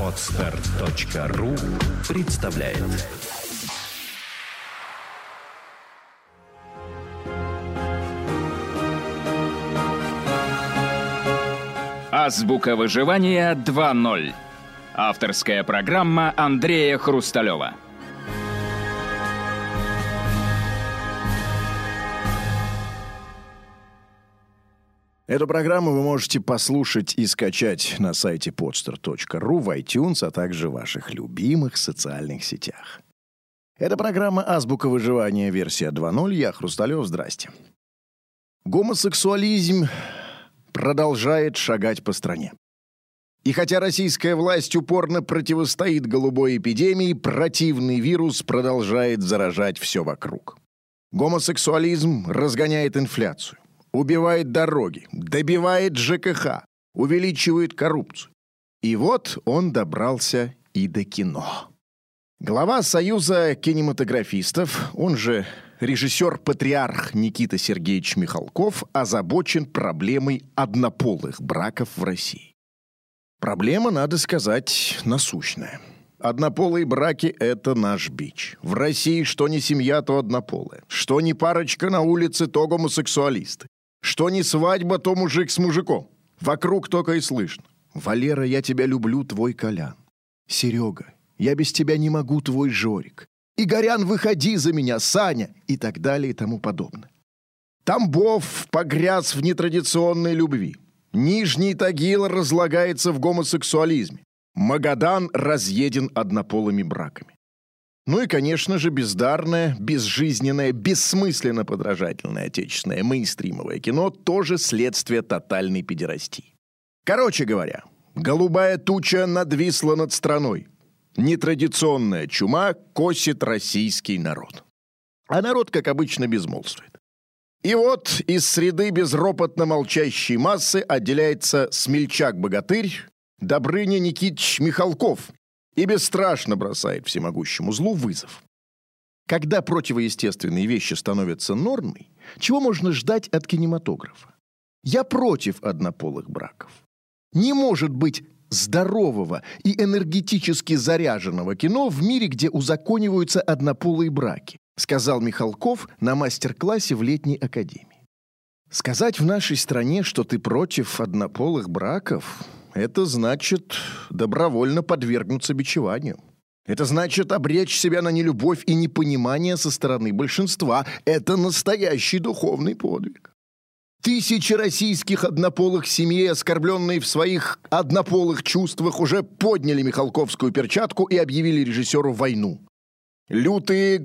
Podster.ru представляет. Азбука выживания 2.0. Авторская программа Андрея Хрусталева. Эту программу вы можете послушать и скачать на сайте podster.ru, в iTunes, а также в ваших любимых социальных сетях. Это программа «Азбука выживания», версия 2.0. Я Хрусталев, здрасте. Гомосексуализм продолжает шагать по стране. И хотя российская власть упорно противостоит голубой эпидемии, противный вирус продолжает заражать все вокруг. Гомосексуализм разгоняет инфляцию, убивает дороги, добивает ЖКХ, увеличивает коррупцию. И вот он добрался и до кино. Глава Союза кинематографистов, он же режиссер-патриарх Никита Сергеевич Михалков, озабочен проблемой однополых браков в России. Проблема, надо сказать, насущная. Однополые браки – это наш бич. В России что не семья, то однополая. Что не парочка на улице, то гомосексуалисты. Что не свадьба, то мужик с мужиком. Вокруг только и слышно: «Валера, я тебя люблю, твой Колян. Серега, я без тебя не могу, твой Жорик. Игорян, выходи за меня, Саня», и так далее и тому подобное. Тамбов погряз в нетрадиционной любви. Нижний Тагил разлагается в гомосексуализме. Магадан разъеден однополыми браками. Ну и, конечно же, бездарное, безжизненное, бессмысленно-подражательное отечественное мейнстримовое кино тоже следствие тотальной педерастии. Короче говоря, голубая туча надвисла над страной. Нетрадиционная чума косит российский народ. А народ, как обычно, безмолвствует. И вот из среды безропотно молчащей массы отделяется смельчак-богатырь Добрыня Никитич Михалков и бесстрашно бросает всемогущему злу вызов. Когда противоестественные вещи становятся нормой, чего можно ждать от кинематографа? Я против однополых браков. Не может быть здорового и энергетически заряженного кино в мире, где узакониваются однополые браки, сказал Михалков на мастер-классе в летней академии. Сказать в нашей стране, что ты против однополых браков, это значит добровольно подвергнуться бичеванию. Это значит обречь себя на нелюбовь и непонимание со стороны большинства. Это настоящий духовный подвиг. Тысячи российских однополых семей, оскорбленные в своих однополых чувствах, уже подняли михалковскую перчатку и объявили режиссеру войну. Лютые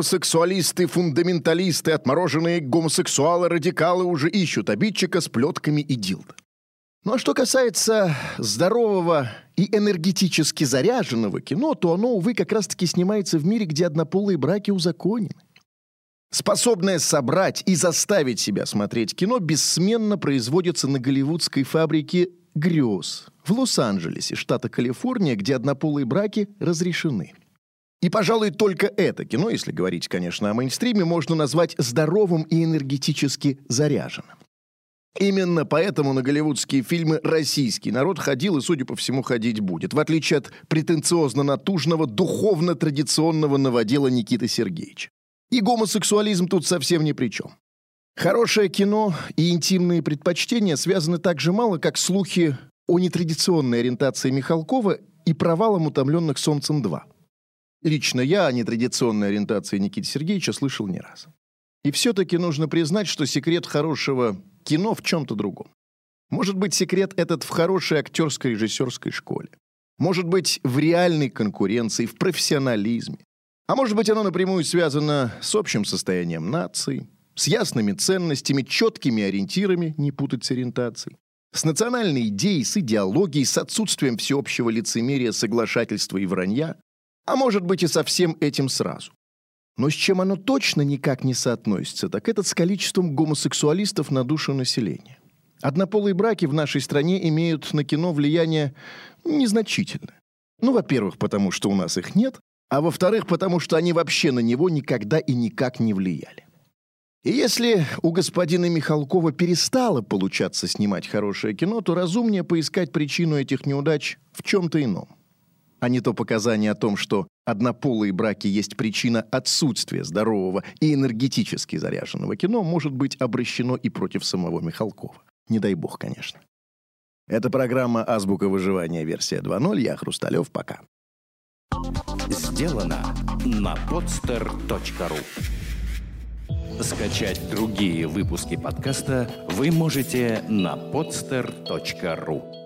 гомосексуалисты-фундаменталисты, отмороженные гомосексуалы-радикалы уже ищут обидчика с плетками и дилдо. Ну а что касается здорового и энергетически заряженного кино, то оно, увы, как раз-таки снимается в мире, где однополые браки узаконены. Способное собрать и заставить себя смотреть кино бессменно производится на голливудской фабрике грез в Лос-Анджелесе, штата Калифорния, где однополые браки разрешены. И, пожалуй, только это кино, если говорить, конечно, о мейнстриме, можно назвать здоровым и энергетически заряженным. Именно поэтому на голливудские фильмы российский народ ходил и, судя по всему, ходить будет, в отличие от претенциозно-натужного, духовно-традиционного новодела Никиты Сергеевича. И гомосексуализм тут совсем ни при чем. Хорошее кино и интимные предпочтения связаны так же мало, как слухи о нетрадиционной ориентации Михалкова и провалом «Утомленных солнцем 2». Лично я о нетрадиционной ориентации Никиты Сергеевича слышал не раз. И все-таки нужно признать, что секрет хорошего кино в чем-то другом. Может быть, секрет этот в хорошей актерской режиссерской школе. Может быть, в реальной конкуренции, в профессионализме. А может быть, оно напрямую связано с общим состоянием нации, с ясными ценностями, четкими ориентирами, не путать с ориентацией, с национальной идеей, с идеологией, с отсутствием всеобщего лицемерия, соглашательства и вранья. А может быть, и со всем этим сразу. Но с чем оно точно никак не соотносится, так это с количеством гомосексуалистов на душу населения. Однополые браки в нашей стране имеют на кино влияние незначительное. Ну, во-первых, потому что у нас их нет, а во-вторых, потому что они вообще на него никогда и никак не влияли. И если у господина Михалкова перестало получаться снимать хорошее кино, то разумнее поискать причину этих неудач в чем-то ином. а не то показание о том, что однополые браки есть причина отсутствия здорового и энергетически заряженного кино, может быть обращено и против самого Михалкова. Не дай бог, конечно. Это программа «Азбука выживания», версия 2.0. Я Хрусталев. Пока. Сделано на podster.ru. Скачать другие выпуски подкаста вы можете на podster.ru.